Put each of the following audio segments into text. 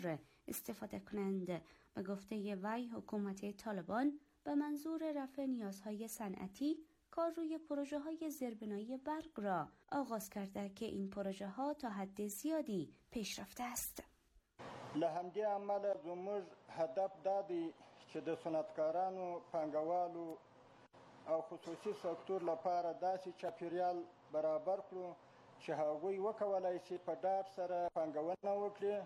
استفاده کنند. به گفته وی حکومت طالبان به منظور رفع نیازهای صنعتی کار روی پروژه های زیربنایی برق را آغاز کرده که این پروژه ها تا حد زیادی پیشرفته است. لهمدی عمل زموږ هدف دادی چې د صنعتکارانو پانګوالو او خصوصي سکتور لپاره داسې چاپیریال برابر کړو چې هغوی وکولای شي په ډاډ سره پانګونه وکړي،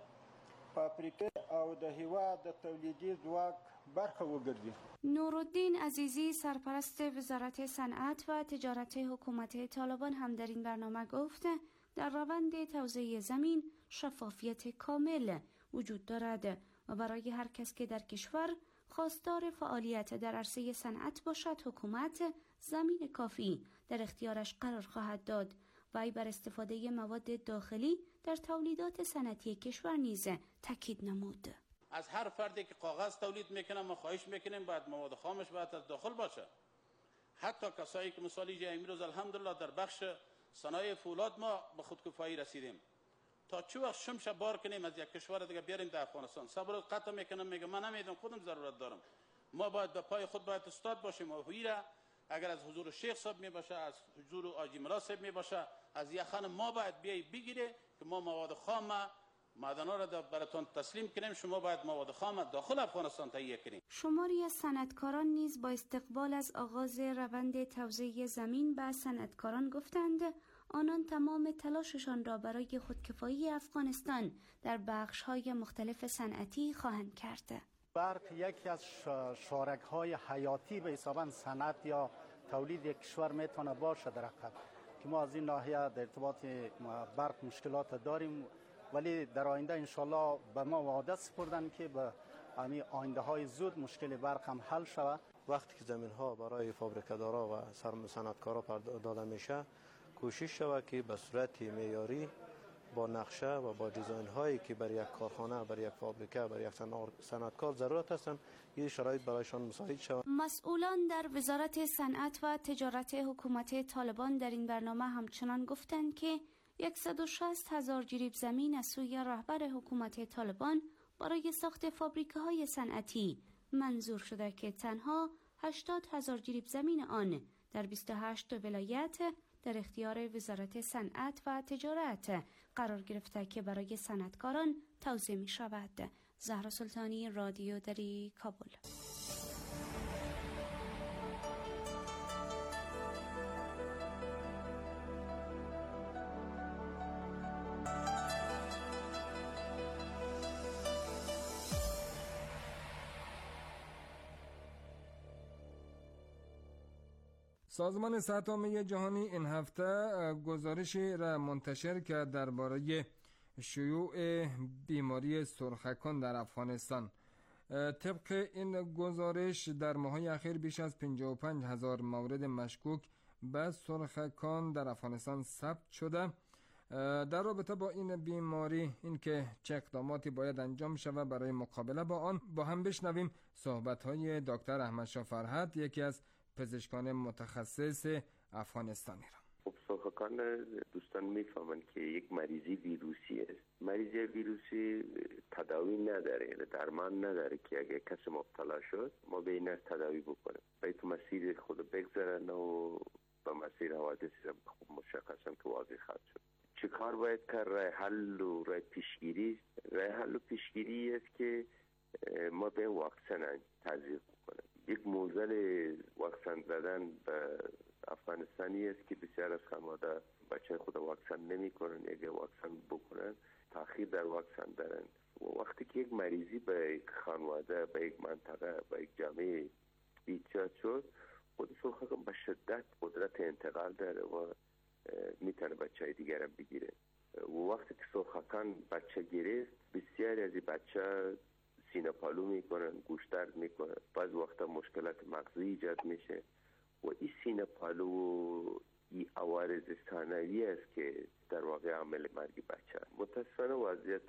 فابریکې او د هیواد د تولیدي ځواک برخه وګرځي. نورالدین عزیزی سرپرست وزارت صنعت و تجارت حکومت طالبان هم در این برنامه گفت در روند توزیع زمین شفافیت کامل وجود دارد و برای هر کس که در کشور خواستار فعالیت در عرصه صنعت باشد حکومت زمین کافی در اختیارش قرار خواهد داد. وی بر استفاده مواد داخلی در تولیدات صنعتی کشور نیز تاکید نمود. از هر فردی که کاغذ تولید میکنه ما خواهش میکنیم باید مواد خامش باید از داخل باشه. حتی کسایی که مثالی امروز الحمدلله در بخش صنایع فولاد ما به خودکفایی رسیدیم. تا چه وقت شمش بار کنیم از یک کشور دیگه بیاریم در افغانستان؟ صبر قطع میکنم میگم من نمیدونم خودم ضرورت دارم. ما باید به پای خود باید استاد باشیم و ویرا اگر از حضور شیخ صاحب می باشه، از حضور آجی ملا صاحب می باشه، از یخن ما باید بیای بگیره که ما مواد خام معدنا را براتون تسلیم کنیم، شما باید مواد خام داخل افغانستان تهیه کنیم. شماری از صنعتکاران نیز با استقبال از آغاز روند توزیع زمین به صنعتکاران گفتند آنان تمام تلاششان را برای خودکفایی افغانستان در بخش‌های مختلف صنعتی خواهند کرد. برق یکی از شارک‌های حیاتی به حساب صنعت یا تولید یک کشور میتونه باشه در حقیقت که ما از این ناحیه در ارتباط برق مشکلات داریم، ولی در آینده انشالله به ما وعده سپردن که به همین آینده های زود مشکل برق هم حل شود. وقتی که زمین ها برای فابریکه‌دارا و صنعتکارا داده میشه کوشش شود که به صورت معیاری با نقشه و با دیزاین هایی که برای یک کارخانه، برای یک فابریکه، برای یک صنعتکار ضرورت هستند این شرایط برایشان مساعد شود. مسئولان در وزارت صنعت و تجارت حکومت طالبان در این برنامه همچنان گفتند که 160,000 جریب زمین از سوی رهبر حکومت طالبان برای ساخت فابریکه های صنعتی منظور شده که تنها 80,000 جریب زمین آن در 28 ولایت در اختیار وزارت صنعت و تجارت قرار گرفته که برای صنعتکاران توزیع می شود. زهرا سلطانی، رادیو دری، کابل. سازمان صحت عامه جهانی این هفته گزارشی را منتشر کرد درباره شیوع بیماری سرخکان در افغانستان. طبق این گزارش در ماه‌های اخیر بیش از 55,000 مورد مشکوک به سرخکان در افغانستان ثبت شده. در رابطه با این بیماری اینکه چه اقداماتی باید انجام شود برای مقابله با آن با هم بشنویم صحبت‌های دکتر احمد شاه فرهاد، یکی از پزشکان متخصص افغانستانی را. سرخکان دوستان میفهمند که یک مریضی ویروسی است. مریضی ویروسی تداوی نداره، درمان نداره که اگر کسی مبتلا شد ما به این تداوی بکنیم. باید تو مسیر خود بگذارن و به مسیر حوادثی هم خوب مشخصا که واضح خواهد شد. چه کار باید کرد؟ راه حل و راه پیشگیری. راه حل و پیشگیری است که ما به واکسن تزریق کنیم. یک موزل واکسن زدن به افغانستانی است که بسیار از خانواده بچه خود واکسن نمی کنن. اگر واکسن بکنن تأخیر در واکسن دارن و وقتی که یک مریضی به یک خانواده، به یک منطقه، به یک جامعه ایجاد شد خود سرخکان به شدت قدرت انتقال داره و میتونه بچه دیگر هم بگیره و وقتی که سرخکان بچه گرفت بسیاری از بچه سینه پالو میکنن، گوش درد میکنن، بعض وقتا مشکلات مغزی ایجاد میشه و این سینه پالو و این عوارض ثانوی است که در واقع عامل مرگ بچه. متاسفانه وضعیت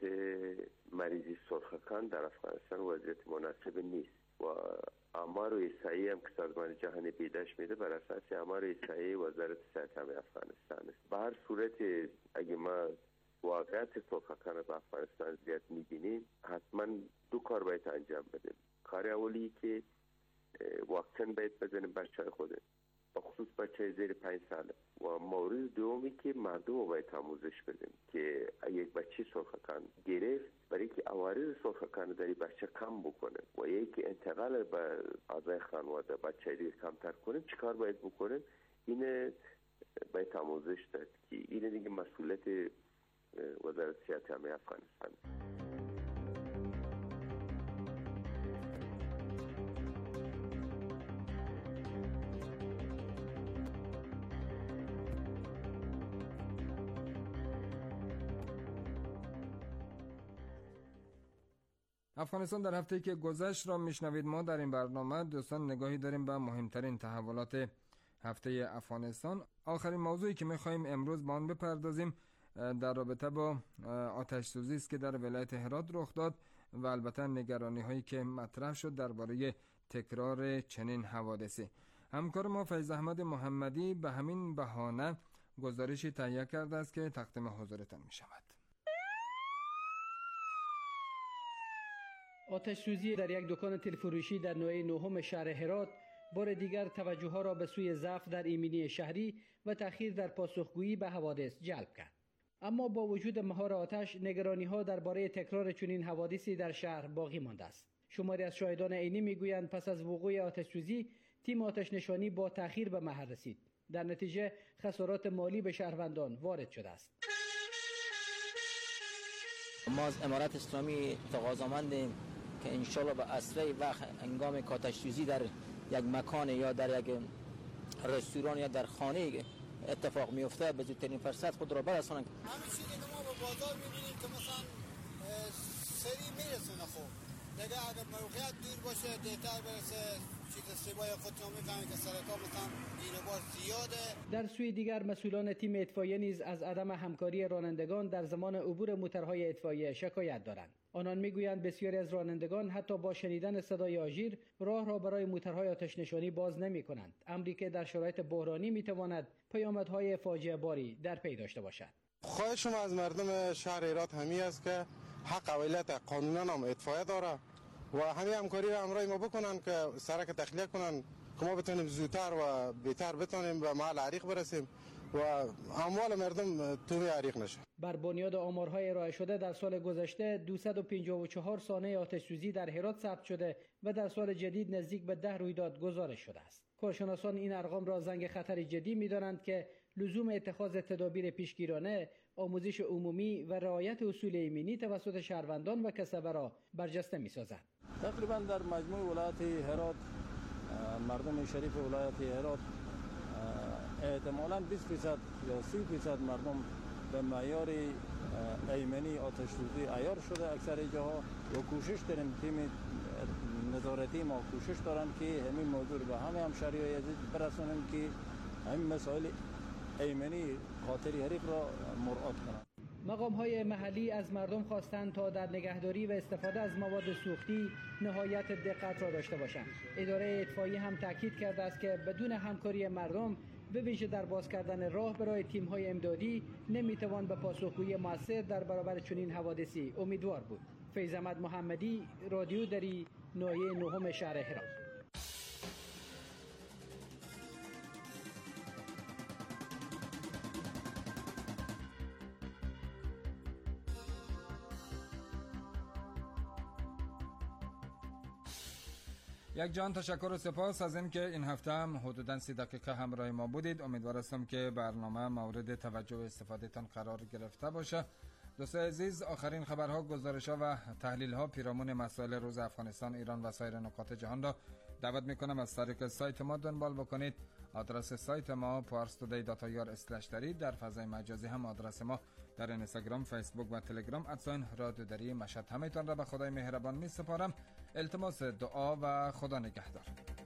مریضی سرخکان در افغانستان وضعیت مناسب نیست و آمار و احصایه‌ای هم که سازمان جهانی پیداش میده بر اساس آمار و احصایه‌ای وزارت صحت عامه افغانستان است. به هر صورت اگه ما واقعیت صلح‌آکنه به افغانستان زیاد می‌بینیم، حتما دو کار باید انجام بدیم. کار اولی که واکسن باید بزنیم بچه‌های خود، بخصوص بچه زیر 5 ساله، و مورد دومی که مردم باید آموزش بدیم که یک بچه سرخکان گرفت برای که عوارض سرخکان در بچه کم بکنه و یکی انتقال به اعضای خانواده بچه دیگه کمتر کنیم، چیکار باید بکنیم؟ این باید آموزش داد که این دیگه مسئولیت وزارت صحت عامه افغانستان. افغانستان در هفته‌ای که گذشت را میشنوید. ما در این برنامه دوستان نگاهی داریم به مهمترین تحولات هفته افغانستان. آخرین موضوعی که می‌خوایم امروز با آن بپردازیم در رابطه با آتش سوزی است که در ولایت هرات رخ داد و البته نگرانی‌هایی که مطرح شد درباره تکرار چنین حوادثی. همکار ما فیض احمد محمدی به همین بهانه گزارشی تهیه کرده است که تقدیم حضورتان می‌شود. آتش سوزی در یک دکان تلفروشی در نوعه نهم شهر هرات بار دیگر توجه ها را به سوی ضعف در ایمنی شهری و تأخیر در پاسخگویی به حوادث جلب کرد. اما با وجود مهار آتش، نگرانی ها درباره تکرار چنین حوادثی در شهر باقی مانده است. شماری از شاهدان عینی میگویند پس از وقوع آتش سوزی تیم آتش نشانی با تأخیر به محل رسید. در نتیجه خسارات مالی به شهروندان وارد شده است. ما از امارت اسلامی تقاضامندیم که انشالله به اسرع وقت هنگام آتش سوزی در یک مکان یا در یک رستوران یا در خانه اتفاق میفته به زودترین فرصت خود را برسانند. همین چیزی که ما به بازار میبینیم که مثلا سری میرسونه، خب دیگه اگر موقعیت دور باشه دیتر برسه چیز سیبای خودتون میفهمید که سرطان مثلا دیروبار زیاده. در سوی دیگر مسئولان تیم اطفائیه نیز از عدم همکاری رانندگان در زمان عبور موتورهای اطفائیه شکایت دارند. آنان میگویند بسیاری از رانندگان حتی با شنیدن صدای آژیر راه را برای موتورهای آتش نشانی باز نمی کنند، امری که در شرایط بحرانی میتواند پیامدهای فاجعه باری در پی داشته باشد. خواهش ما از مردم شهر هرات همین است که حق اولت قانونا هم اطفائیه داره و همین همکاری را همراه ما بکنن که سرک تخلیه کنن که ما بتونیم زودتر و بهتر بتونیم به محل عریق برسیم و اموال مردم توی عریق نشه. بر بنیاد آمارهای ارائه شده در سال گذشته 254 سانحه آتش سوزی در هرات ثبت شده و در سال جدید نزدیک به 10 رویداد گزارش شده است. کارشناسان این ارقام را زنگ خطر جدی می‌دانند که لزوم اتخاذ تدابیر پیشگیرانه، آموزش عمومی و رعایت اصول ایمنی توسط شهروندان و کسبه را برجسته می‌سازد. تقریبا در مجموع ولایت هرات مردم شریف ولایت هرات احتمالاً 20% یا 30% مردم به معیار ایمنی آتش سوزی عیار شده. اکثر جاها و کوشش داریم، تیم نظارتی ما کوشش دارن که همین موضوع به همه همشهری‌های عزیز برسونیم که همین مسائل ایمنی خاطر حریق را مراعات کنند. مقام‌های محلی از مردم خواستند تا در نگهداری و استفاده از مواد سوختی نهایت دقت را داشته باشند. اداره اطفائیه هم تاکید کرده است که بدون همکاری مردم به ویژه در باز کردن راه برای تیم‌های امدادی نمی‌توان به پاسخگویی موثر در برابر چنین حوادثی امیدوار بود. فیض احمد محمدی، رادیو دری، ناحیه نهم شهر هرات. یک جان تشکر و سپاس از این که این هفته هم حدوداً 30 دقیقه همراه ما بودید. امیدوار هستم که برنامه مورد توجه و استفاده تان قرار گرفته باشه. دوستان عزیز، آخرین خبرها، گزارش‌ها و تحلیل‌ها پیرامون مسائل روز افغانستان، ایران و سایر نقاط جهان را دعوت می‌کنم از طریق سایت ما دنبال بکنید. آدرس سایت ما parstoday.ir/dari، در فضای مجازی هم آدرس ما در اینستاگرام، فیسبوک و تلگرام @رادیو دری مشهد. همه‌تان را به خدای مهربان می‌سپارم. التماس دعا و خدا نگهدار.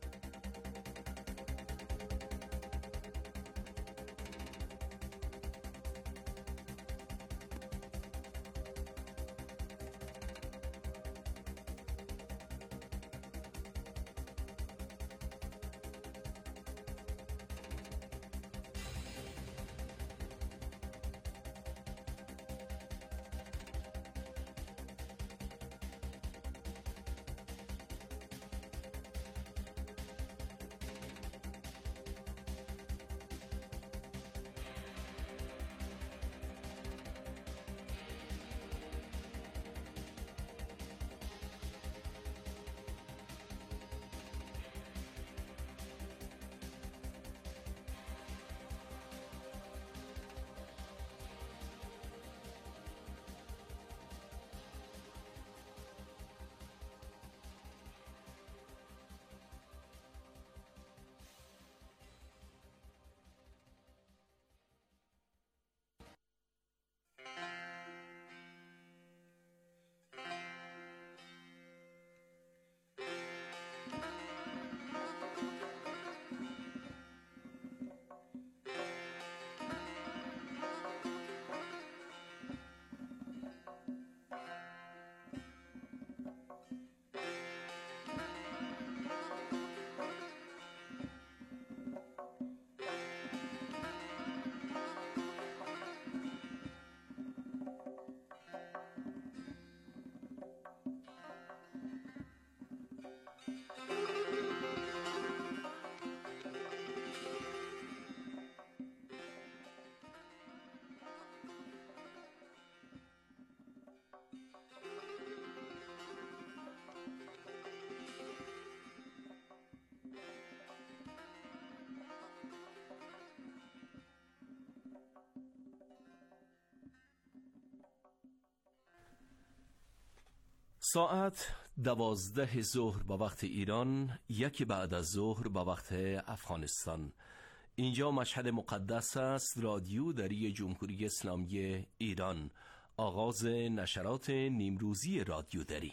ساعت 12 ظهر با وقت ایران، 1 بعد از ظهر با وقت افغانستان. اینجا مشهد مقدس است، رادیو دری جمهوری اسلامی ایران. آغاز نشرات نیمروزی رادیو دری.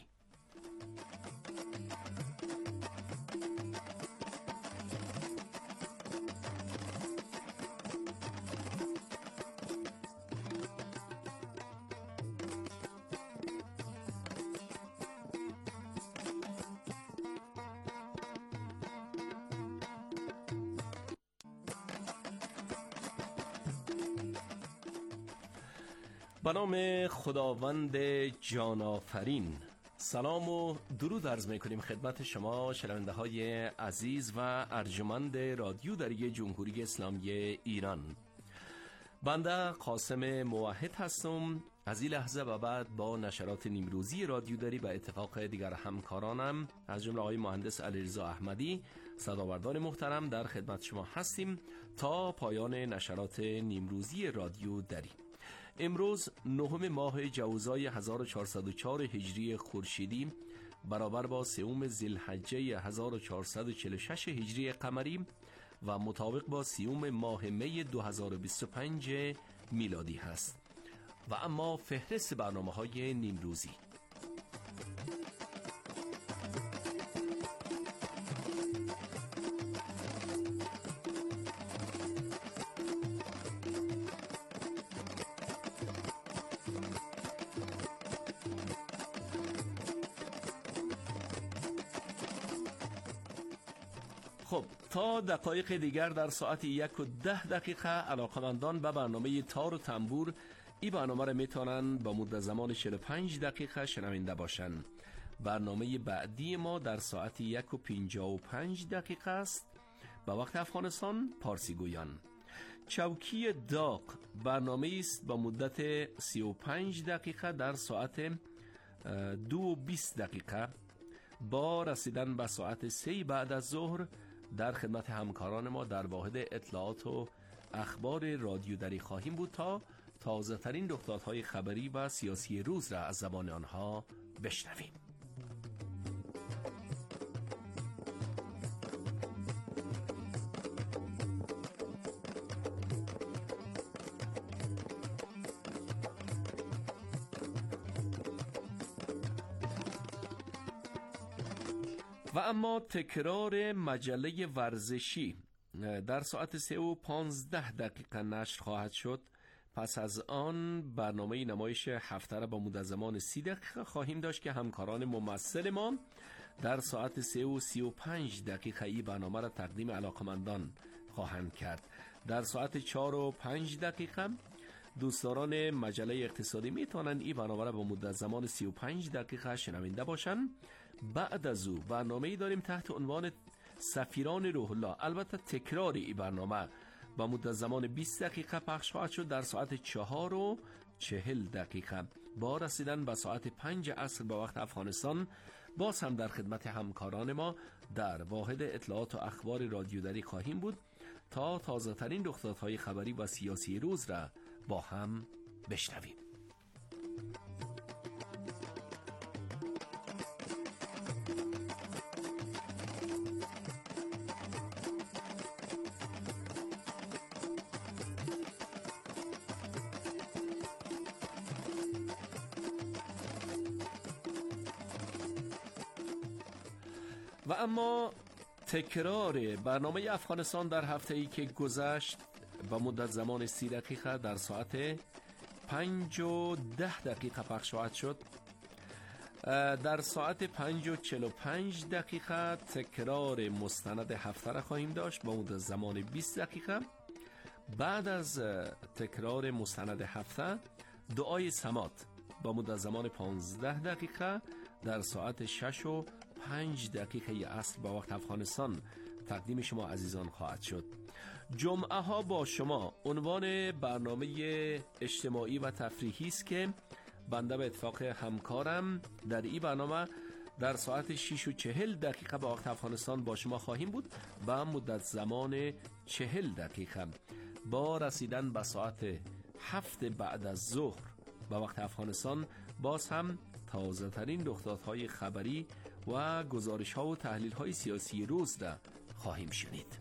به نام خداوند جان آفرین، سلام و درود عرض می‌کنیم خدمت شما شنونده های عزیز و ارجمند رادیو دری جمهوری اسلامی ایران. بنده قاسم موحد هستم. از این لحظه و بعد با نشرات نیمروزی رادیو دری به اتفاق دیگر همکارانم از جمله آقای مهندس علیرضا احمدی، صداوردان محترم، در خدمت شما هستیم تا پایان نشرات نیمروزی رادیو دری. امروز 9 ماه جوزای 1404 هجری خورشیدی برابر با 3 ذی‌الحجه 1446 هجری قمری و مطابق با 30 ماه می 2025 میلادی هست. و اما فهرست برنامه‌های نیمروزی. خب تا دقایق دیگر در ساعت 1:10 علاقمندان به برنامه تار و تنبور این برنامه را میتونن با مدت زمان 45 دقیقه شنونده باشن. برنامه بعدی ما در ساعت 1:55 است به وقت افغانستان پارسی گویان. چوکی داغ برنامه است با مدت 35 دقیقه در ساعت 2:20 با رسیدن به ساعت 3 بعد از ظهر در خدمت همکاران ما در واحد اطلاعات و اخبار رادیو دری خواهیم بود تا تازه ترین رخدادهای خبری و سیاسی روز را از زبان آنها بشنویم. و اما تکرار مجله ورزشی در ساعت 3:15 نشر خواهد شد. پس از آن برنامه نمایش هفته را با مدت زمان 30 دقیقه خواهیم داشت که همکاران ممثل ما در ساعت 3:35 این برنامه را تقدیم علاقمندان خواهند کرد. در ساعت 4:05 دوستداران مجله اقتصادی میتونن این برنامه را با مدت زمان 35 دقیقه شنونده باشن. بعد از او برنامه‌ای داریم تحت عنوان سفیران روح الله. البته تکرار این برنامه با مدت زمان 20 دقیقه پخش خواهد شد در ساعت 4:40 با رسیدن به ساعت 5 عصر با وقت افغانستان باز هم در خدمت همکاران ما در واحد اطلاعات و اخبار رادیو دری خواهیم بود تا تازه ترین رخدادهای خبری و سیاسی روز را با هم بشنویم. و اما تکرار برنامه افغانستان در هفته‌ای که گذشت با مدت زمان 30 دقیقه در ساعت 5:10 پخش خواهد شد. در ساعت 5:45 تکرار مستند هفته را خواهیم داشت با مدت زمان 20 دقیقه. بعد از تکرار مستند هفته دعای سماط با مدت زمان 15 دقیقه در ساعت 6:05 عصر با وقت افغانستان تقدیم شما عزیزان خواهد شد. جمعه ها با شما عنوان برنامه اجتماعی و تفریحی است که بنده به اتفاق همکارم در این برنامه در ساعت 6:40 با وقت افغانستان با شما خواهیم بود و مدت زمان 40 دقیقه با رسیدن به ساعت 7 بعد از ظهر با وقت افغانستان باز هم تازه ترین رخدادهای خبری و گزارش ها و تحلیل های سیاسی روز را خواهیم شنید.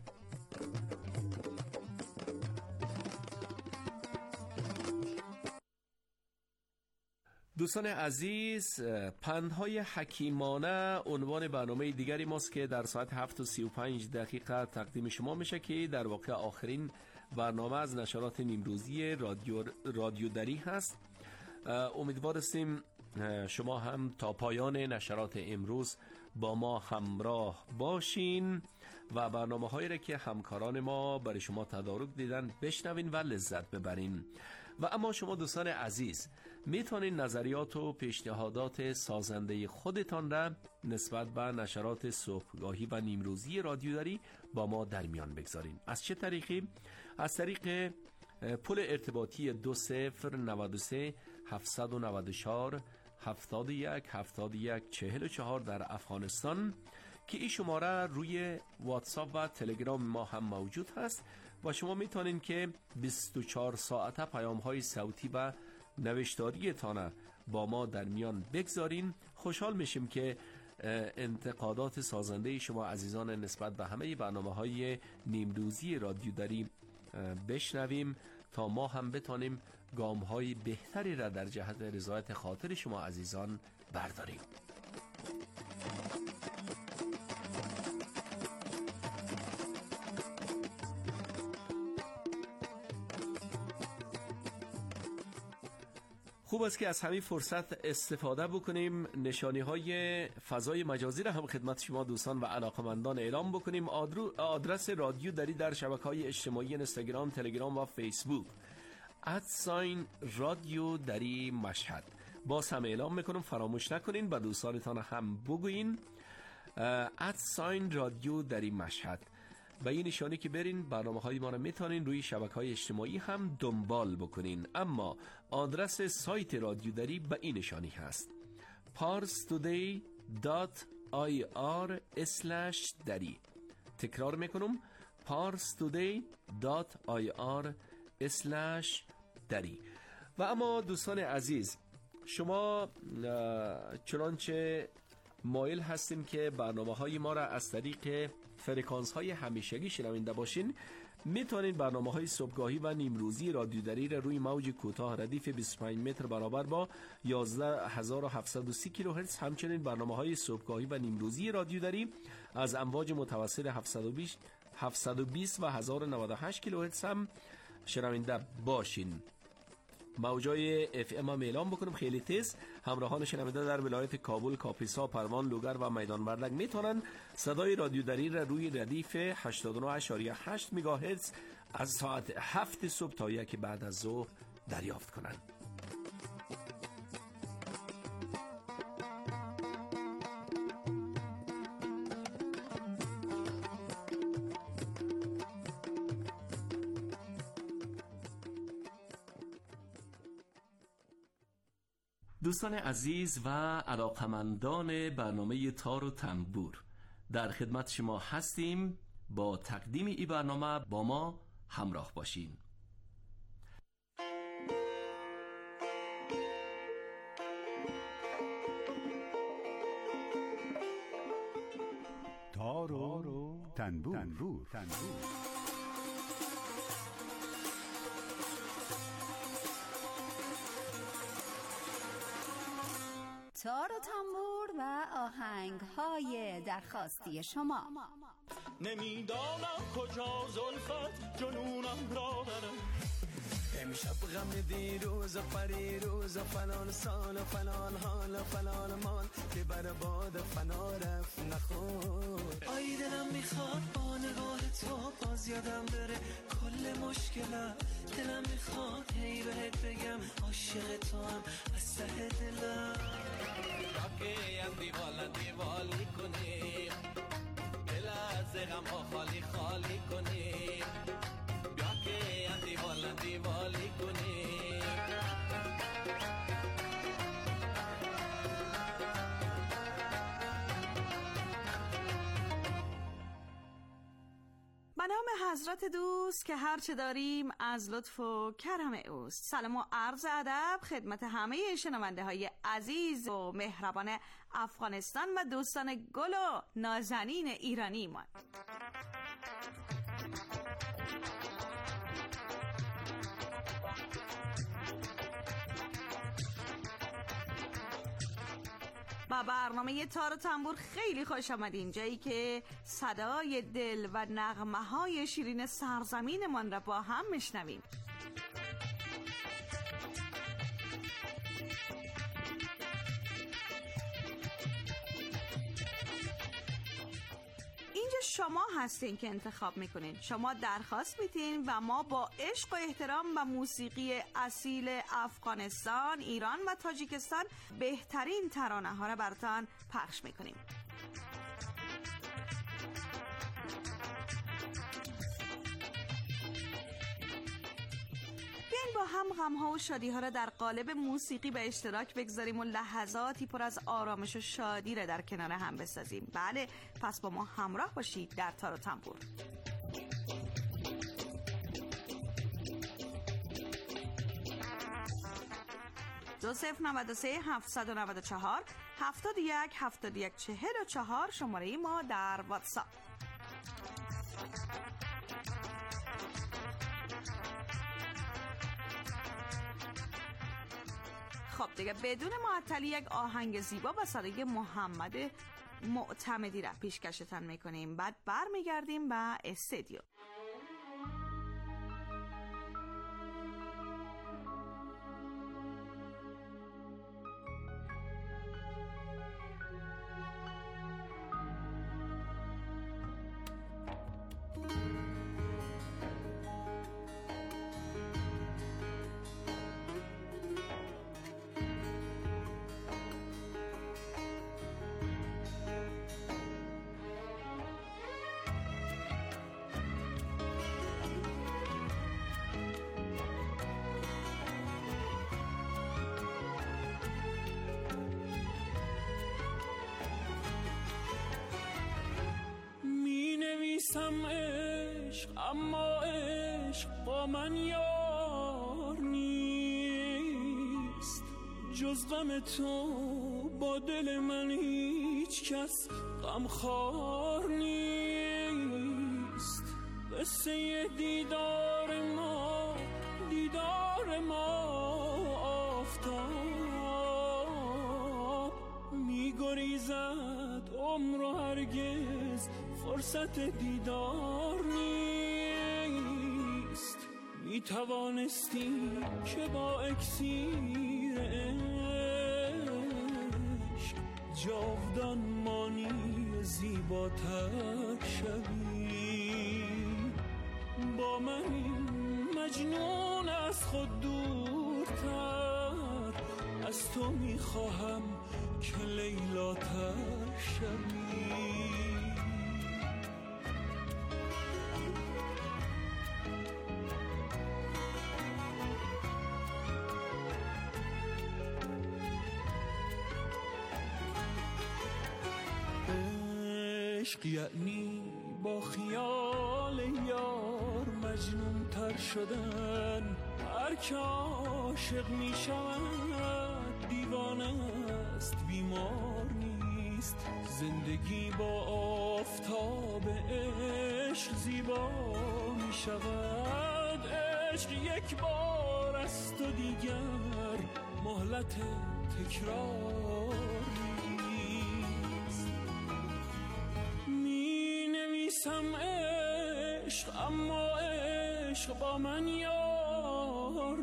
دوستان عزیز، پندهای حکیمانه عنوان برنامه دیگری ماست که در ساعت 7:35 تقدیم شما میشه که در واقع آخرین برنامه از نشرات نیمروزی رادیو دری هست. امیدوار هستیم شما هم تا پایان نشرات امروز با ما همراه باشین و برنامه هایی را که همکاران ما برای شما تدارک دیدن بشنوین و لذت ببرین. و اما شما دوستان عزیز میتونین نظریات و پیشنهادات سازنده خودتان را نسبت به نشرات صبحگاهی و نیمروزی رادیو دری با ما در میان بگذارین. از چه طریقی؟ از طریق پل ارتباطی 2093 794 71 71 44 در افغانستان که این شماره روی واتساپ و تلگرام ما هم موجود هست و شما میتونین که 24 ساعته پیام های صوتی و نوشتاری تانه با ما در میان بگذارین. خوشحال میشیم که انتقادات سازنده شما عزیزان نسبت به همه برنامه های نیمروزی رادیو دری بشنویم تا ما هم بتانیم گام های بهتری را در جهت رضایت خاطر شما عزیزان برداریم. خوب است که از همین فرصت استفاده بکنیم، نشانی های فضای مجازی را هم خدمت شما دوستان و علاقمندان اعلام بکنیم. آدرس رادیو دری در شبکه‌های اجتماعی اینستاگرام، تلگرام و فیسبوک @رادیو دری مشهد. باز هم اعلام میکنم فراموش نکنین با دوستانتان هم بگوین @رادیو دری مشهد. به این نشانی که برین برنامه های ما را میتونین روی شبکه‌های اجتماعی هم دنبال بکنین. اما آدرس سایت رادیو دری به این نشانی هست parstoday.ir/dari. تکرار میکنم parstoday.ir/dari. و اما دوستان عزیز، شما چنانچه مایل هستیم که برنامه های ما را از طریق فرکانس های همیشگی شنونده باشین، میتونید برنامه های صبحگاهی و نیمروزی رادیو دری را روی موج کوتاه ردیف 25 متر برابر با 11730 کیلوهرتز، همچنین برنامه های صبحگاهی و نیمروزی رادیو دری از امواج متوسط 720 و 1098 کیلوهرتز هم شنونده باشین. موجای اف ام هم اعلام بکنم خیلی تیز همراهان شنونده در ولایت کابل، کاپیسا، پروان، لوگر و میدان وردک میتونن صدای رادیو دری را روی ردیف 89.8 مگاهرتز از ساعت 7 صبح تا 1 بعد از ظهر دریافت کنند. دوستان عزیز و علاقمندان برنامه تار و تنبور، در خدمت شما هستیم. با تقدیم این برنامه با ما همراه باشین. تار و تنبور. تار و تنبور و آهنگ‌های درخواستی شما. نمیدانم کجا زلفت جنونم را برم، امشب غم دیروز و پریروز و فلان سال و فلان حال و فلان مال که بر باد فنا رفت نخور. آی دلم میخواد با نگاه تو باز یادم بره کل مشکلم، دلم میخواد هی بهت بگم عاشق تو هم از ته دلم. راکی هم دیوالی کنیم، دل از غم ها خالی خالی کنیم، بیا که هم دیوالی کنیم. به نام حضرت دوست که هرچه داریم از لطف و کرم اوست. سلام و عرض ادب خدمت همه شنونده های عزیز و مهربان افغانستان و دوستان گل و نازنین ایرانی ما. با برنامه تار و تنبور خیلی خوش آمدین، جایی که صدای دل و نغمه های شیرین سرزمینمان را با هم میشنویم. اینجا شما هستین که انتخاب میکنین، شما درخواست میتین و ما با عشق و احترام و موسیقی اصیل افغانستان، ایران و تاجیکستان بهترین ترانه ها را براتان پخش میکنیم. با هم غم‌ها و شادی‌ها را در قالب موسیقی به اشتراک بگذاریم و لحظاتی پر از آرامش و شادی را در کنار هم بسازیم. بله، پس با ما همراه باشید در تار و تنبور. 2093 794 71 71 44 شماره ما در واتساپ. خب دیگه بدون معطلی یک آهنگ زیبا و صدای محمد معتمدی را پیشکشتن میکنیم، بعد برمیگردیم به استودیو. عشق اما عشق با من یار نیست، جز غم تو با دل من هیچ کس غمخوار نیست. قصه دیدار ما آفتاب می‌گریزد عمر و هرگز فرصت دیدار نیست. می توانستی که با اکسیر عشق جاودان مانی زیباتر شوی. با من این مجنون از خود دورتر، از تو می خواهم که لیلاتر شوی. عشق یعنی با خیال یار مجنون تر شدن. هر که عاشق می شود دیوانه است، بیمار نیست. زندگی با آفتاب عشق زیبا می شود. عشق یک بار است و دیگر مهلت تکرار عشق اما عشق با من یار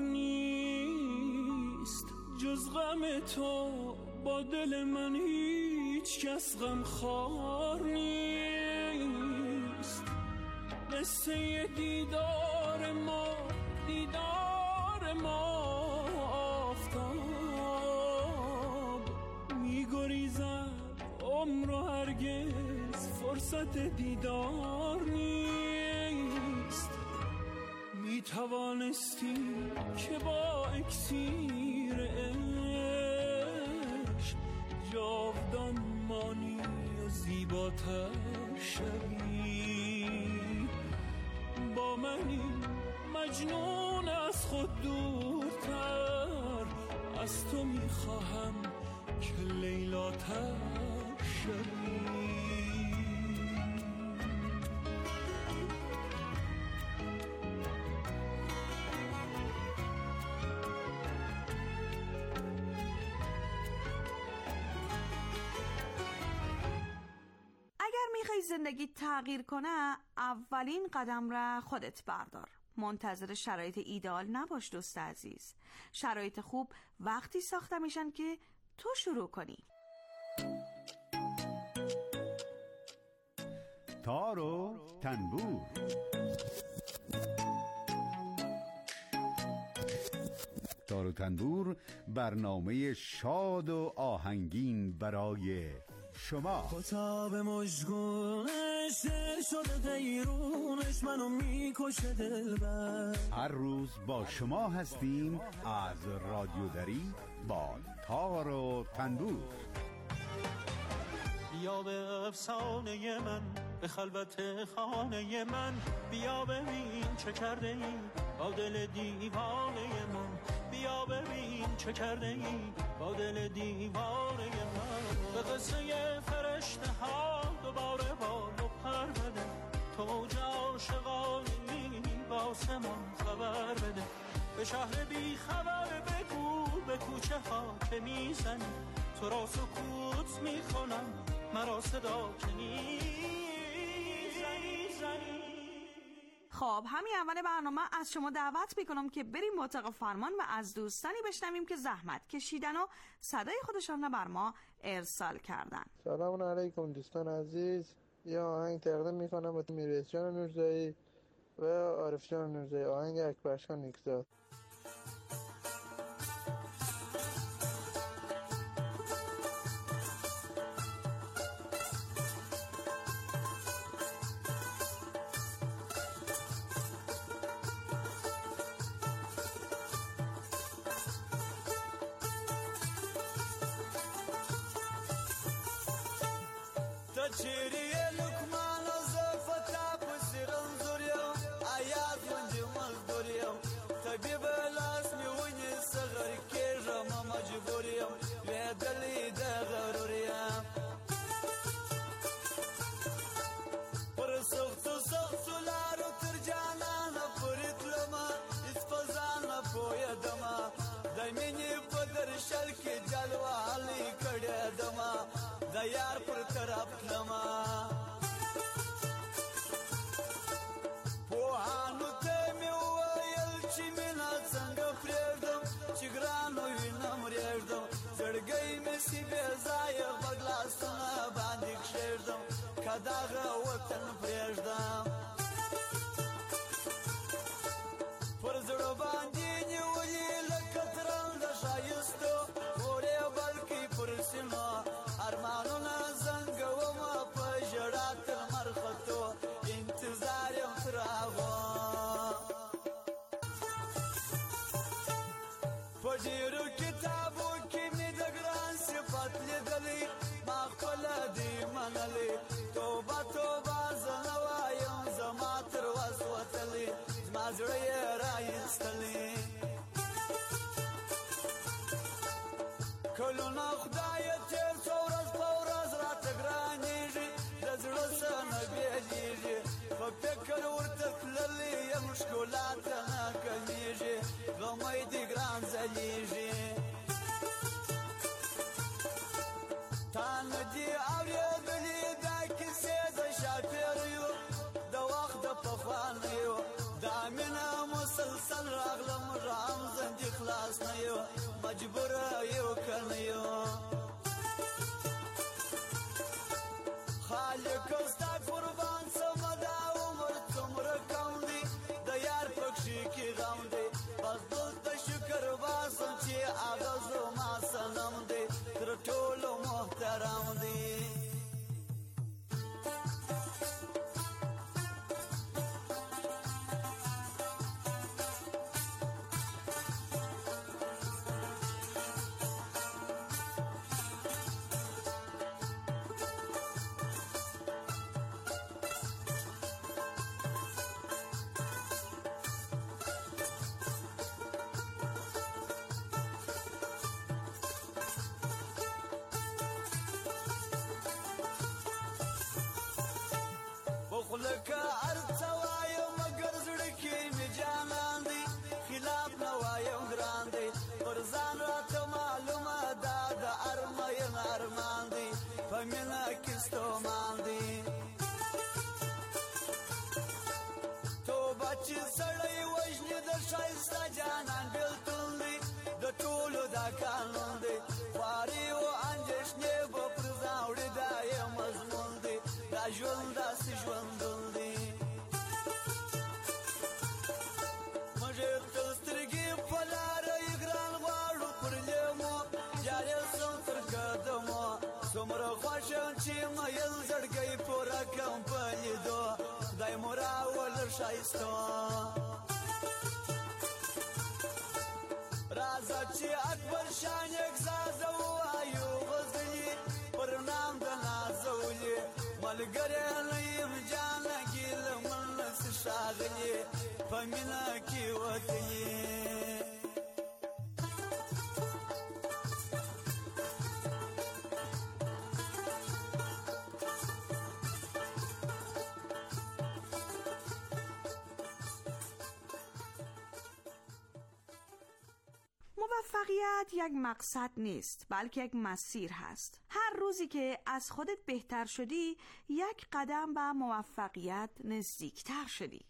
نیست، جز غم تو با دل من هیچ کس غمخوار نیست. قصه دیدار ما آفتاب می‌گریزد عمر و هرگز فرصت دیدار نیست. می توانستی که با اکسیر عشق جاودان مانی و زیباتر شوی. کنی مجنون از خود دورتر، از تو میخواهم که لیلاتر شوی. میخوای زندگی تغییر کنه، اولین قدم را خودت بردار. منتظر شرایط ایدئال نباش دوست عزیز. شرایط خوب وقتی ساخته میشن که تو شروع کنی. تار و تنبور. تار و تنبور، برنامه شاد و آهنگین برای شما. خطاب مشگونش دل شده دیرونش منو میکشه دلبر. هر روز با شما هستیم از رادیو دری با تار و تنبور. بیا به افسانه من، به خلوت خانه من، بیا ببین چه کرده ای با دل دیوانه من، بیا ببین چه کرده ای با دل دیوانه من. به قصه فرشته ها دوباره بال و پر بده، تو اوج عاشقانی با آسمان خبر بده. به شهر بی خبر بگو به کوچه ها که میزنی، تو را سکوت میکنم مرا صدا که خب همین اول برنامه از شما دعوت میکنم که بریم اتاق فرمان و از دوستانی بشنویم که زحمت کشیدن و صدای خودشان را بر ما ارسال کردن. سلام علیکم دوستان عزیز. یا آهنگ تقدیم میکنم با میرزا جان نورزایی و عارف جان نورزایی، آهنگ اکبرشان نیکزاد. چیری لکمان زفتا پسیرن زوریم آیات منجی مزدوریم طبیب لاس میونی سغر کیجم مجبوریم لیدلی ده غروریم پر سخت لارو تر جانانا پرید لما اسپزانا پویدما دایمینی پدر شلکی جلوالی کردما دا یار پر طرف لما پوهانو تمی ویل چی مینا څنګه پریږدم چې ګرانو وینم ریږدم زړګی مې سی بې ځایه بګلاسونه باندې کښېږدم که دغه وطن پریږدم پر زړه باندې نیولي لکه ترنګ د ښایستو اورې بلکې پر سینو ارمانونه زنګومه په ژړا تر مرختو انتظار یم تر هغو په ډېرو کتابو کې مې د ګران صفت لیدلی ما خپله دې منلی توبه توبه زه نه وایم زما تر وس وتلی زما زړه یې رایستلی کلونه خدایه تېر څو ورځ په ورځ راته ګرانېږي د زړه څه نه بېلېږي په فکر ورته تللی یم ښکلا ته نه کمیږي غمی دې ګران ځلیږي تا نه دي اورېدلي دا کیسې د شاپېریو د وخت د پخوانیو دا مینه مسلسل راغلم رام زندې خلاص نه یو مجبوره یو که نه یو خالقه ستا قربان سمه دا عمر څومره کم دی د یار په کښې کې غم دی بس دلته شکر باسم چې هغه زما صنم دی تر ټولو محترم دی کې ستومان دی تو بچ سړی وژني د ښایسته جانان بېلتون دی د ټولو دا قانون دی خواري و اندېښنې به پر ځان وړي دا یې مضمون دی دا ژوند داسې ژوندون دی موږ یې تل سترګې په لاره یې ګران غواړو پر لیمو جار یې سم تر قدمو څومره خوښ یم چې میل زړګی پوره کړم په لیدو خدای مو راولر ښایستو راځه چې اکبر شان اګزازه ووایو غزلې پر نام د نازولې ملګری نه یم جانه ګیله من نسي ښاغلې په مینه کې وتلې موفقیت یک مقصد نیست بلکه یک مسیر هست. هر روزی که از خودت بهتر شدی یک قدم به موفقیت نزدیکتر شدی.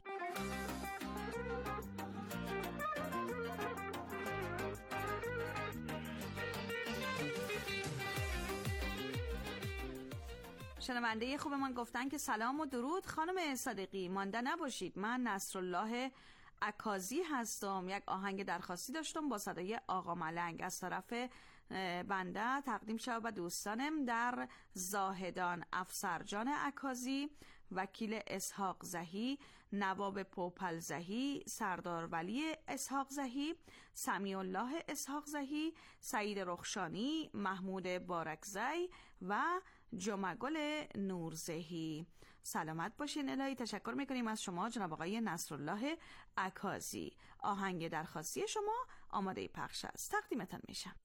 شنونده خوبمان گفتن که سلام و درود خانم صادقی، مانده نباشید. من نصرالله عکازی هستم. یک آهنگ درخواستی داشتم با صدای آقا ملنگ از طرف بنده تقدیم شود به دوستانم در زاهدان افسرجان عکازی، وکیل اسحاق زهی، نواب پوپل زهی، سردار ولی اسحاق زهی، سمیع الله اسحاق زهی، سعید رخشانی، محمود بارکزی و جمعگل نورزهی. سلامت باشین الهی. تشکر میکنیم از شما جناب آقای نصرالله عکازی. آهنگ درخواستی شما آماده پخش است، تقدیمتان میشم.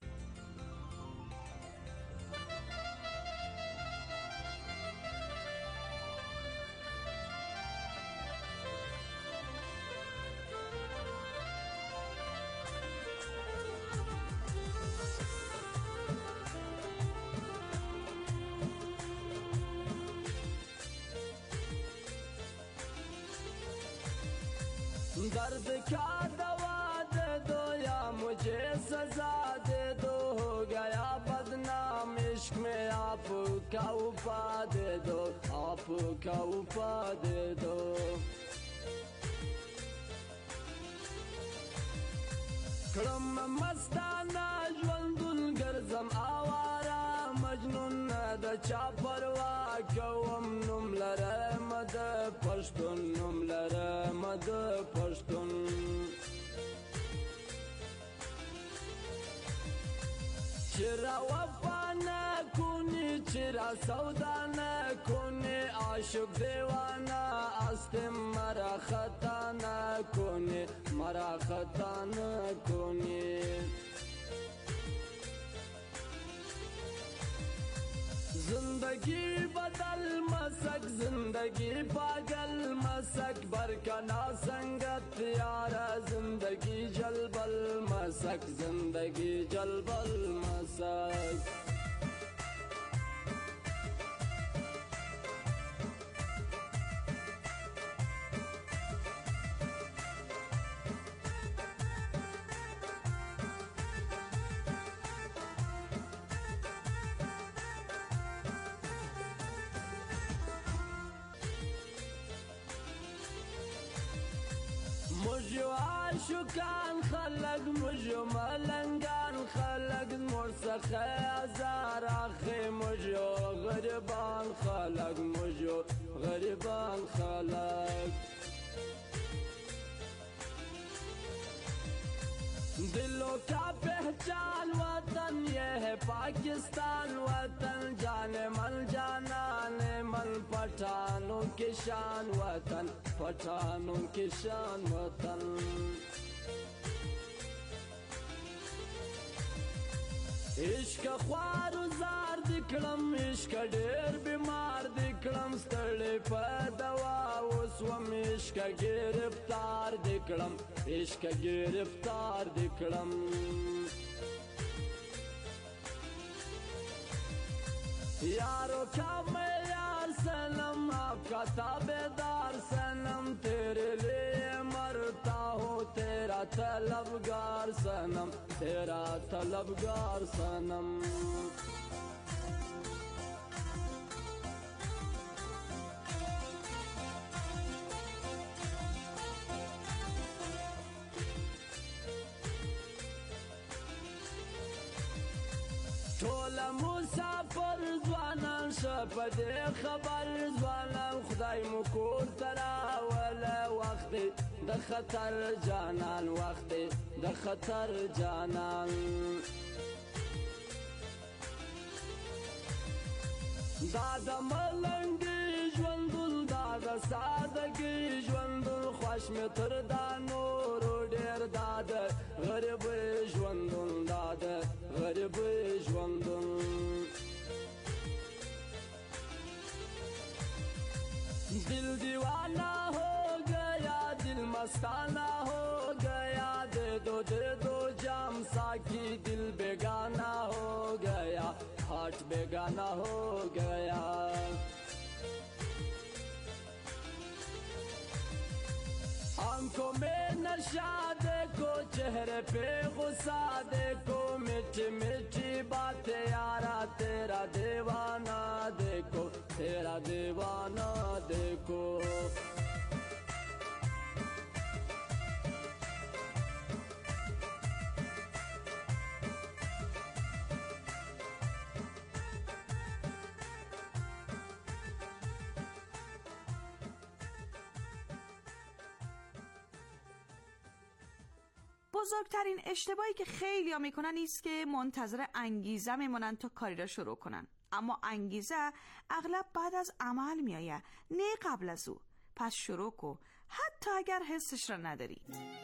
दर्द का दवा दे दो या मुझे सजा दे दो, हो गया बदनाम इश्क में आपका उपा दे दो, आपका उपा दे दो। کړم مستانه ژوندون ګرځم آواره مجنون د چا پروا کوم نوم لرم د پښتون نوم لرم د پښتون چرا وفا نکنی چرا سودا نکنی عاشق دیوانا استم مرا خطا نکنی مرا خطا نکنی زندگی بدل مسک زندگی پاگل مسک برکنا سنگت یارا زندگی جلبل مسک زندگی جلبل مسک مجو عاشقان خلق مجو ملنگان خلق مرسخ ازار آخی مجو غربان خلق مجو غربان خلق دلوں کا پہچان وطن یہ ہے پاکستان وطن جانے من جانان من پٹھانوں کی شان وطن پٹھانوں کی شان وطن عشق خوار و زار دکړم عشق ډېر بیمار دکړم ستړی په دوا اوس وم عشق گرفتار دکړم عشق گرفتار دکړم यारो क्या मैं यार सनम आपका ताबेदार सनम तेरे लिए मरता हूँ तेरा तलबगार सनम तेरा तलबगार सनम تولا مسافر زوانان شپده خبر زوانان خدای مکور ترا ولا وقتی د خطر جانان وقتی د خطر جانان دادا ملنگی ژوندون دادا سادگی ژوندون خوش متر دا نور ډیر دادا غریب ژوندون دادا غریب ژوندون दिल दीवाना हो गया दिल मस्ताना हो गया दे दो जाम साकी दिल बेगाना हो गया हार्ट बेगाना हो गया आंखों में नशा देखो चेहरे पे गुस्सा देखो मीठी मीठी बातें यारा तेरा दीवाना देखो तेरा दीवाना देखो بزرگترین اشتباهی که خیلی‌ها میکنن ایست که منتظر انگیزه میمونن تا کاری را شروع کنن، اما انگیزه اغلب بعد از عمل میآید نه قبل از او. پس شروع کن حتی اگر حسش را نداری.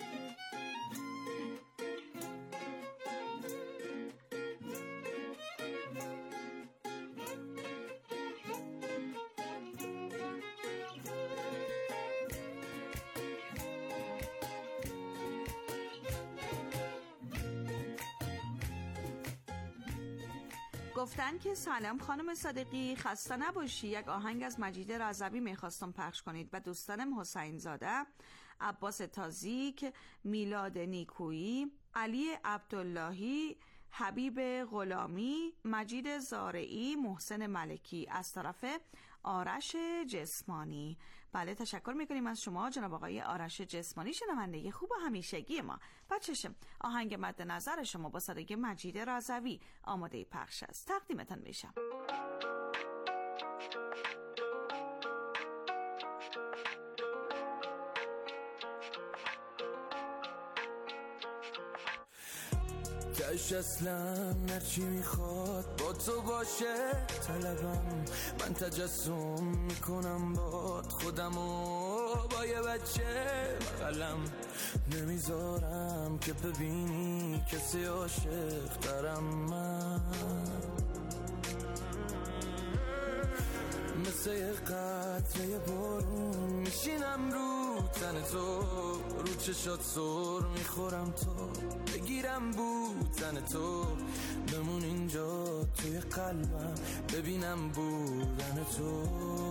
گفتن که سلام خانم صادقی، خسته نباشی. یک آهنگ از مجید رضوی میخواستم پخش کنید و دوستانم حسین زاده، عباس تازیک، میلاد نیکویی، علی عبداللهی، حبیب غلامی، مجید زارعی، محسن ملکی از طرف آرش جسمانی. بله، تشکر میکنیم از شما جناب آقای آرش جسمانی، شنونده خوب و همیشگی ما. بچه‌شم آهنگ مد نظر شما با صدای مجید رضوی آماده پخش است، تقدیمتان میشم. کاش اصلا هرچی میخواد با تو باشه طلبم، من تجسم میکنم باد خودمو با یه بچه بغلم، نمیذارم که ببینی کسی عاشق دارم. من مثل یه قطره بارون میشینم رو تن تو، رو چشات سر میخورم تو بگیرم بودن تو، بمون اینجا توی قلبم ببینم بودن تو.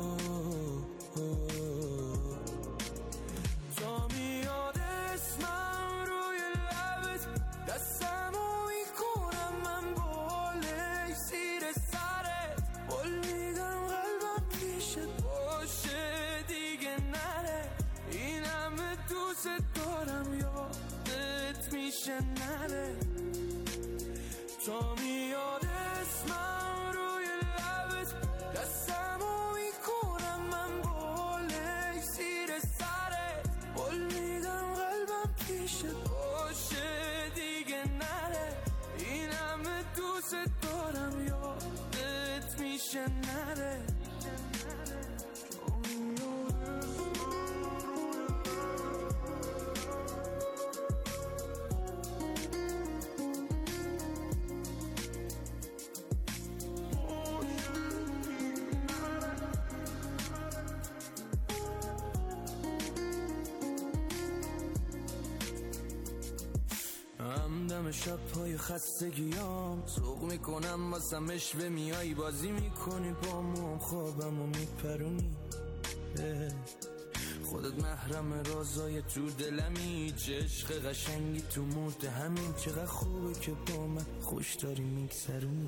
تا میاد اسمم روی لبت دستمو میکنم من بالش زیر سرت، قول میدم قلبم پیشت باشه دیگه نره، این همه دوست دارم یادت میشه نره. تا میاد اسمم روی لبت دستمو میکنم من بالش زیر سرت، قول میدم قلبم پیشت باشه دیگه نره، این همه دوست دارم یادت میشه نره. شب‌های خستگیام سوق میکنم واسم اشوه میای بازی میکنی با موام خوابمو میپرونی خودت محرم رازای تو دلمی چه عشق قشنگی تو مود همین چقدر خوبه که با من خوش داری میگذرونی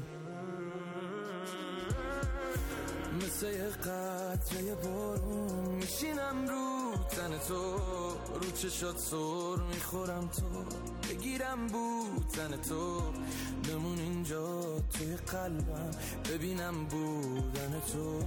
مثل یه قطره بارون میشینم رو تن تو رو چشات سر میخورم تو بگیرم بودن تو بمون اینجا توی قلبم ببینم بودن تو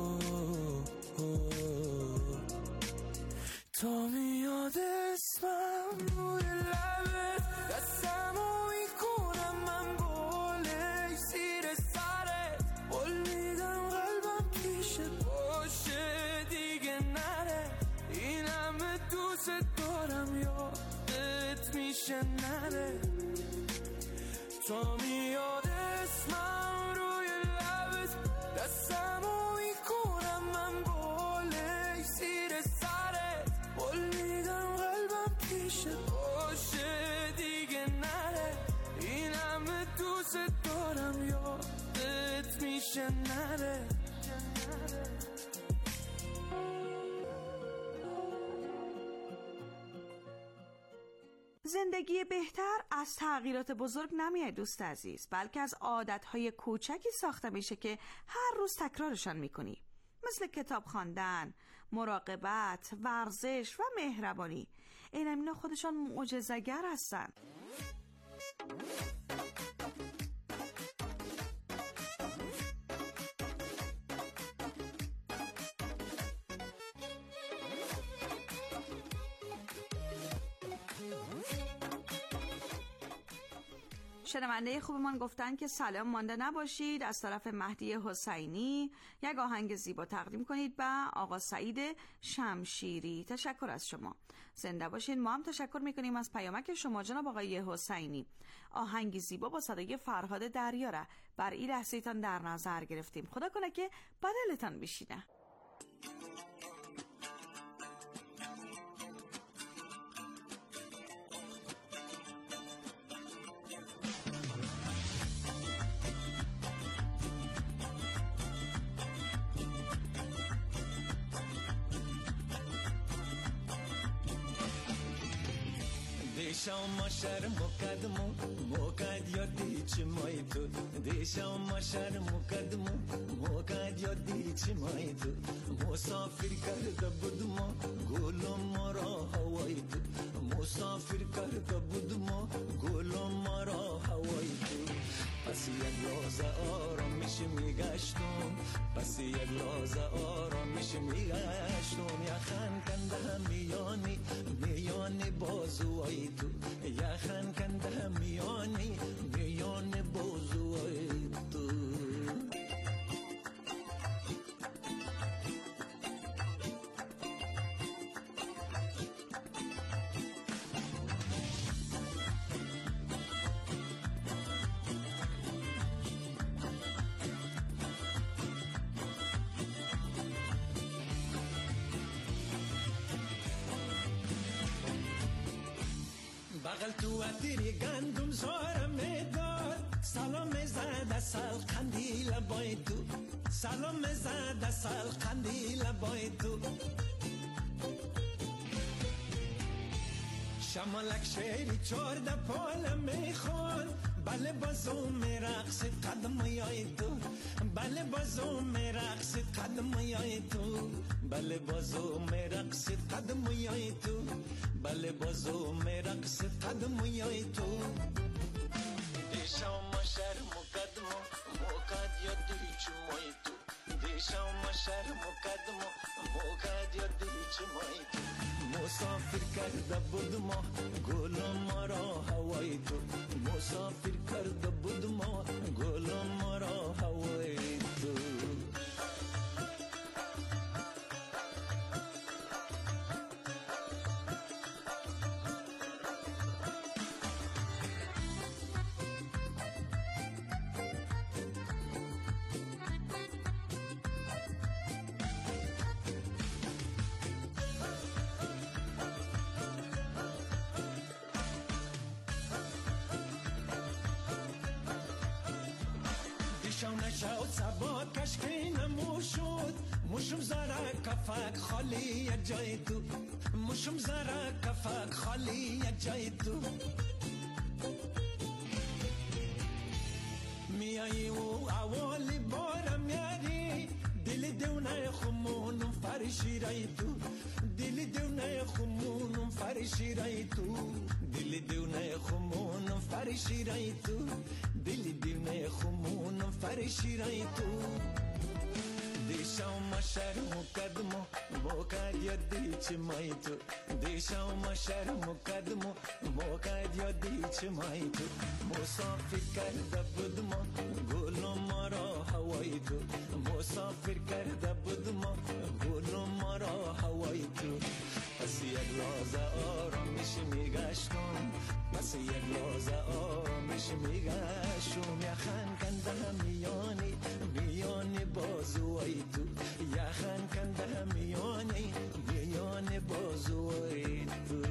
تا میاد اسمم روی لبت دستمو میکنم من بالش زیر سرت بول میدم قلبم پیشت باشه دیگه نره این همه دوست دارم یادت میشه نره تا میاد اسمم روی لبت دستمو میکنم من بالش زیر سرت بول میدم قلبم پیشت باشه دیگه نره این همه دوست دارم یادت میشه نره زندگی بهتر از تغییرات بزرگ نمیاد دوست عزیز، بلکه از عادتهای کوچکی ساخته میشه که هر روز تکرارشان میکنی، مثل کتاب خواندن، مراقبت، ورزش و مهربانی. اینا خودشان معجزه‌گر هستن. شنونده خوبمان گفتن که سلام مانده نباشید، از طرف مهدی حسینی یک آهنگ زیبا تقدیم کنید به آقا سعید شمشیری. تشکر از شما، زنده باشید. ما هم تشکر میکنیم از پیامک شما جناب آقای حسینی. آهنگی زیبا با صدای فرهاد دریاره بر این لحظه‌تان در نظر گرفتیم. خدا کنه که بدلتان بشینه. دیشم ما شرم مقدمو موقع یادی چی مای تو دیشم ما شرم مقدمو موقع یادی چی مای تو مسافر کرده بود ما گلم ما را هوای تو مسافر کرده بود ما گلم ما را هوای تو پس یک لحظه آرامش میگشتم پس یک لحظه آرامش میگشتم یخن کنده میانی بازوی تو یخن کنده میانی بازوی تو بغل تو اتری گندم زارم میداد سلام زده سال قندیل بای تو سلام زده سال قندیل بای تو شمالک شیری چورده پال میخوان بله بازو میرقص قدم یای تو بله بازو میرقص قدم یای تو بله بازو میرقص قدم یای تو بله بازو میرقص قدم یای تو دیشم ما شهر مقدمو موقع یادی چی مای تو دیشم ما شهر مقدمو موقع یادی چی مای تو مسافر کرده بود ما گلم ما را هوای تو مسافر کرده بود ما گلم ما را هوای تو مشم زره کفک خالی یک جای تو، مشم زره کفک خالی یک جای تو. میایی و اولی بارم میاری، دل دونه خمونم فرشی رای تو، دل دونه خمونم فرشی رای تو، دل دونه خمونم فرشی رای تو، دل دونه خمونم فرشی رای تو. دیشا ما شرم کدمو موکد یادی چی مای تو، دیشا ما شرم کدمو موکد یادی چی مای تو. مسافر کرده بودم گلم مرا هوای تو، مسافر کرده بودم گلم مرا هوای تو. پس یک لحظه آرامش میگشتم، پس یک لحظه آرامش میگشتم. یخن کنده میانی میانی بازوی تو، یخن کنده میانی میانی بازوی تو.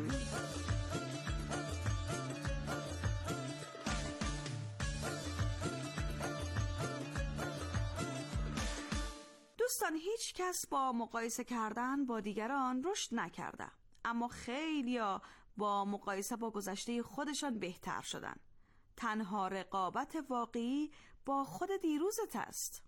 دوستان، هیچ کس با مقایسه کردن با دیگران رشد نکرده، اما خیلیا با مقایسه با گذشته خودشان بهتر شدن. تنها رقابت واقعی با خود دیروزت است.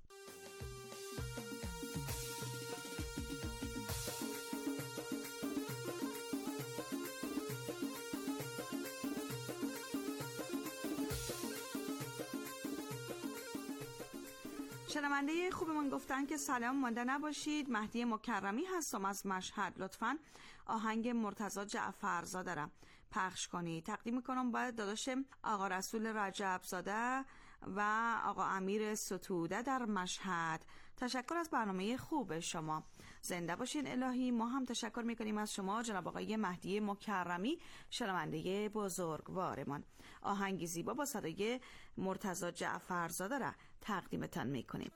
شنونده خوبمون گفتن که سلام، مانده نباشید. مهدی مکرمی هستم از مشهد. لطفاً آهنگ مرتضی جعفرزاده را پخش کنید. تقدیم میکنم باید داداش آقا رسول رجب زاده و آقا امیر ستوده در مشهد. تشکر از برنامه خوب شما. زنده باشین الهی. ما هم تشکر میکنیم از شما جناب آقای مهدی مکرمی، شنونده بزرگوارمان. آهنگی زیبا با صدای مرتضی جعفرزاده را تقدیمتان میکنیم.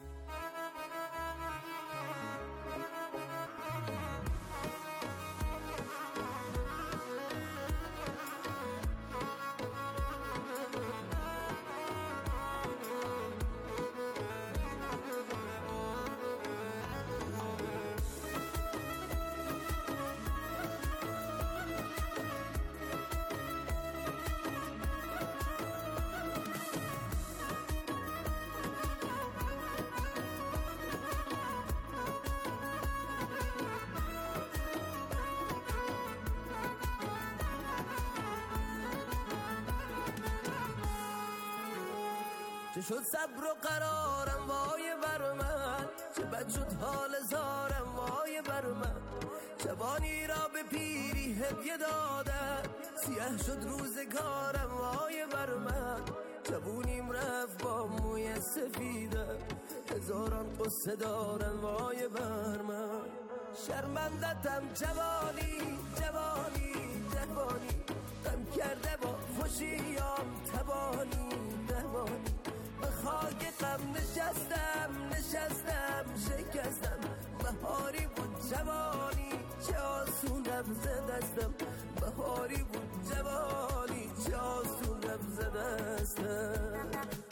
چه شد صبر و قرارم وای بر من، چه بد شد حال زارم وای بر من. جوانی را به پیری هدیه دادن، سیاه شد روزگارم وای بر من. جوونیم رفت با موی سفیدم، هزاران قصه دارم وای بر من. شرمندتم جوانی جوانی جوانی، غم کرده با خوشیام تبانی تبانی. به خاک غم نشستم نشستم شکستم، بهاری بود جوانی چه آسون رفت دستم، بهاری بود جوانی چه آسون رفت دستم.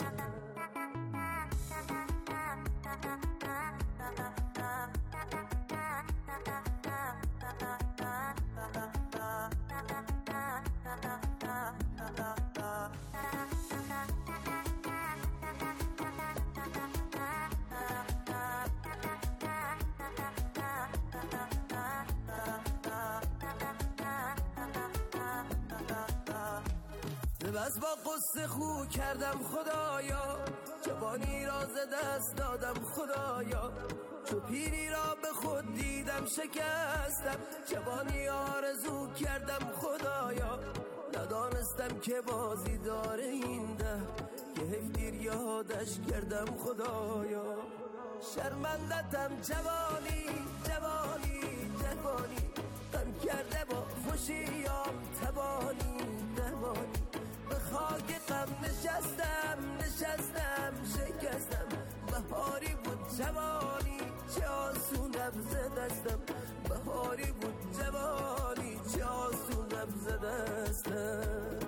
بس با قصه خو کردم خدایا، جوانی را ز دست دادم خدایا. چو پیری را به خود دیدم شکستم، جوانی آرزو کردم خدایا. ندانستم که بازی داره این ده، که هفدیر یادش کردم خدایا. شرمندتم جوانی جوانی جوانی، غم کرده با خوشیام تبانی تبانی. به خاک غم نشستم نشستم شکستم، بهاری بود جوانی چه آسون رفت دستم، بهاری بود جوانی چه آسون رفت دستم.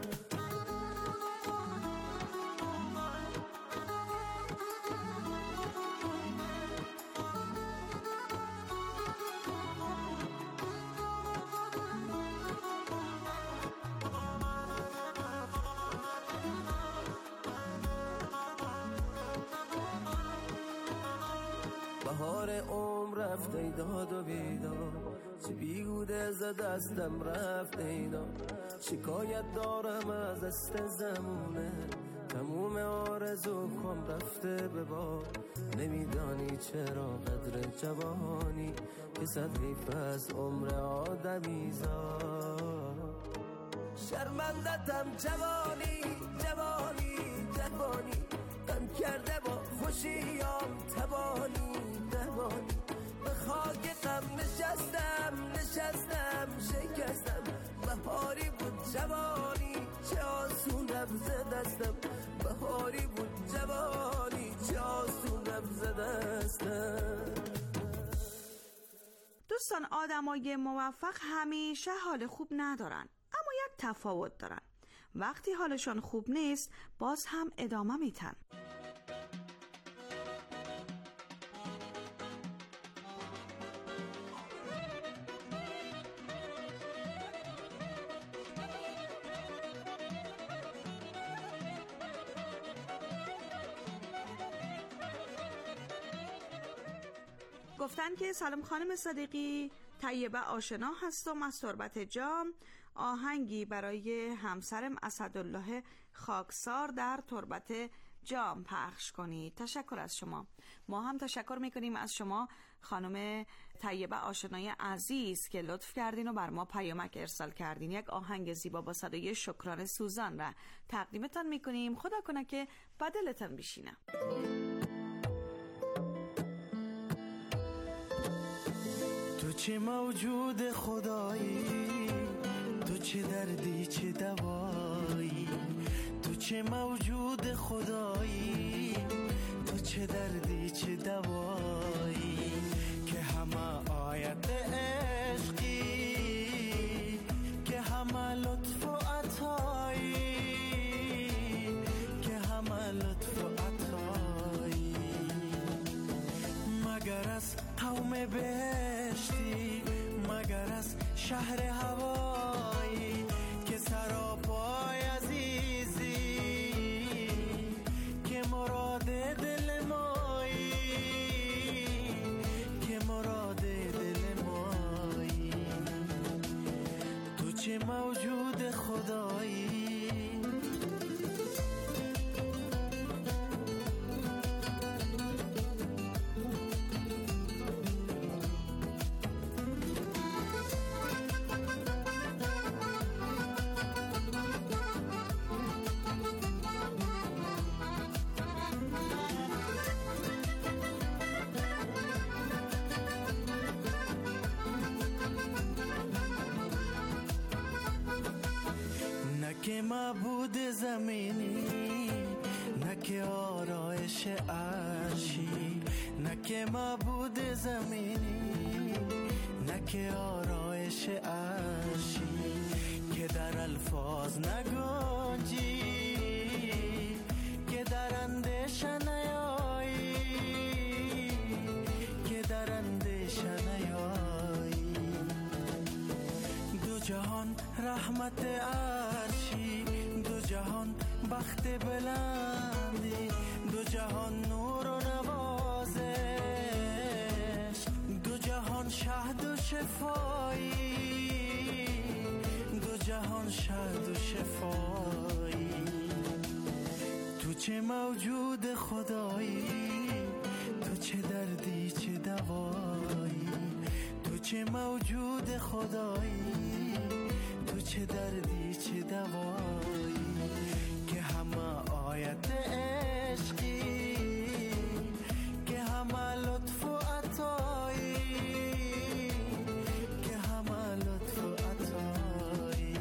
بهار عمر رفته داد و بیداد، چه بیهوده ز دستم رفته اینا. شکایت دارم از است زمونه، تموم آرزو کم رفته به باد. نمیدانی چرا قدر جوانی که صد حیف از عمر آدمی زاد. شرمندتم جوانی جوانی جوانی، غم کرده با خوشیام تبانی تبانی. به خاک غم نشستم نشستم شکستم، بهاری بود جوانی چه آسون رفت ز دستم. بهاری بود جوانی چه آسون رفت ز دستم. دوستان، آدمای موفق همیشه حال خوب ندارن، اما یک تفاوت دارن. وقتی حالشان خوب نیست باز هم ادامه میتن. گفتن که سلام خانم صدیقی، طیبه آشنا هستم از تربت جام. آهنگی برای همسرم اسدالله خاکسار در تربت جام پخش کنید. تشکر از شما. ما هم تشکر میکنیم از شما خانم طیبه آشنای عزیز که لطف کردین و بر ما پیامک ارسال کردین. یک آهنگ زیبا با صدای شکران سوزان را تقدیمتان میکنیم. خدا کنه که بدلتان بشینه. تو چه موجود خدایی، تو چه دردی چه دوایی. تو چه موجود خدایی، تو چه دردی چه دوایی. که همه آیت عشقی، که همه لطف و عطایی، که همه لطف و عطایی. مگر از قوم بهشتی، مگر از شهر هوایی، که سراپای عزیزی، که مراد دل مایی، که مراد دل مایی. تو چه موجود خدایی. که معبود زمینی، نه که آرایش عرشی. نه که معبود زمینی، نه که آرایش عرشی. که در الفاظ نگنجی، که در اندیشه نیایی، که در اندیشه نیایی. دو جهان رحمت عرشی، دو جهان بخت بلندی، دو جهان نور و نوازش، دو جهان شهد و شفایی، دو جهان شهد و شفایی. تو چه موجود خدایی، تو چه دردی چه دوایی. تو چه موجود خدایی، تو چه دردی چه دوایی. که همه آیت عشقی، که همه لطف و عطایی، که همه لطف و عطایی.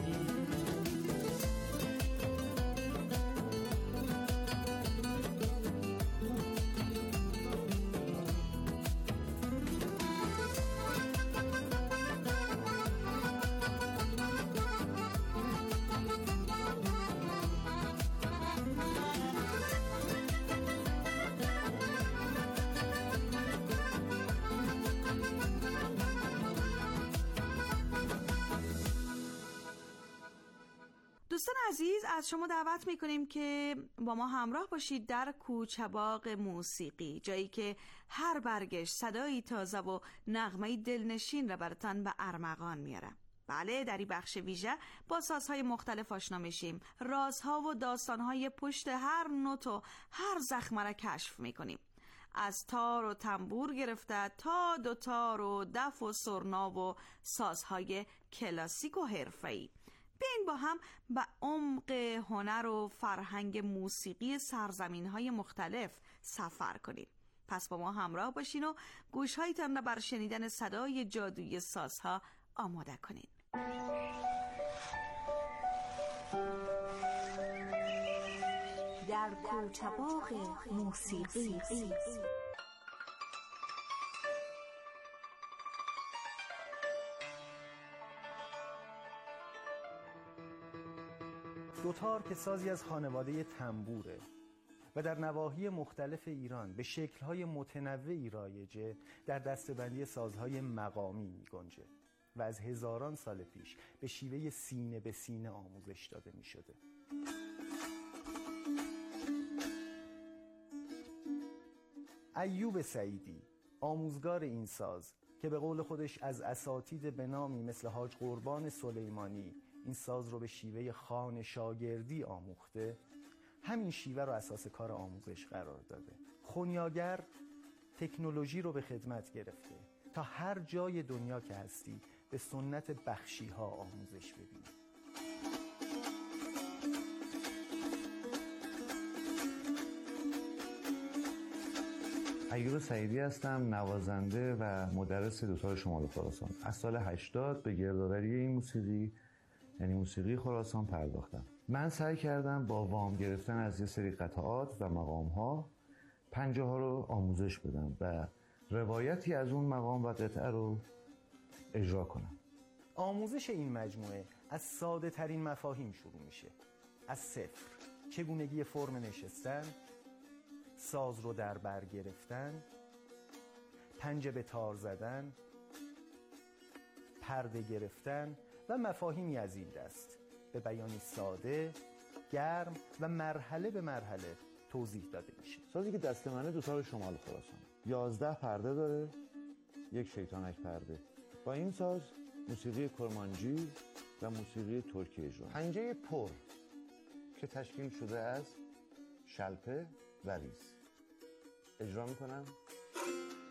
عزیز از شما دعوت میکنیم که با ما همراه باشید در کوچه‌باغ موسیقی، جایی که هر برگش صدایی تازه و نغمه‌ای دلنشین را براتان به ارمغان میاره. بله، در این بخش ویژه با سازهای مختلف آشنا میشیم، رازها و داستانهای پشت هر نوت و هر زخمه را کشف میکنیم، از تار و تنبور گرفته تا دوتار و دف و سرنا و سازهای کلاسیک و حرفه‌ای. بیاین با هم به عمق هنر و فرهنگ موسیقی سرزمین‌های مختلف سفر کنیم. پس با ما همراه باشین و گوش‌هایتان را بر شنیدن صدای جادویی سازها آماده کنین. در کوچه‌باغ موسیقی. دوتار که سازی از خانواده تنبوره و در نواحی مختلف ایران به شکل‌های متنوعی رایجه، در دسته‌بندی سازهای مقامی می‌گنجه و از هزاران سال پیش به شیوه سینه به سینه آموزش داده می‌شده. ایوب سعیدی، آموزگار این ساز که به قول خودش از اساتید به نامی مثل حاج قربان سلیمانی این ساز رو به شیوه خان شاگردی آموخته، همین شیوه رو اساس کار آموزش قرار داده. خونیاگر تکنولوژی رو به خدمت گرفته تا هر جای دنیا که هستی به سنت بخشی ها آموزش ببینی. ایوب سعیدی هستم، نوازنده و مدرس دوتار شمال خراسان. از سال 80 به گردآوری این موسیقی، یعنی موسیقی خراسان، پرداختم. من سعی کردم با وام گرفتن از یه سری قطعات و مقام‌ها پنجه ها رو آموزش بدم و روایتی از اون مقام و قطعه رو اجرا کنم. آموزش این مجموعه از ساده ترین مفاهیم شروع میشه، از صفر، چگونگی فرم نشستن، ساز رو در بر گرفتن، پنجه به تار زدن، پرده گرفتن و مفاهیمی از این دست به بیانی ساده، گرم و مرحله به مرحله توضیح داده میشه. سازی که دست منه دوتار شمال خراسان 11 پرده داره، یک شیطانک پرده. با این ساز موسیقی کرمانجی و موسیقی ترکی اجرا. پنجه پر که تشکیل شده از شلپه و ریز اجرا میکنم.